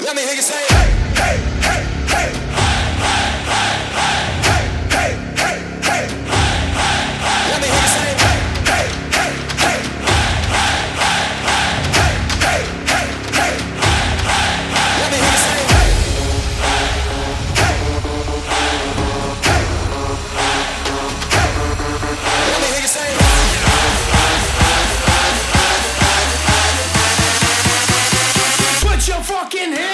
Let me hear you say, hey, hey, hey, hey. Hey, hey, hey, hey. Let me hear you say, hey, hey, hey, hey. Hey, hey, hey, hey. Let me hear you say, hey, hey, hey. Let me hear you say, put your fucking hands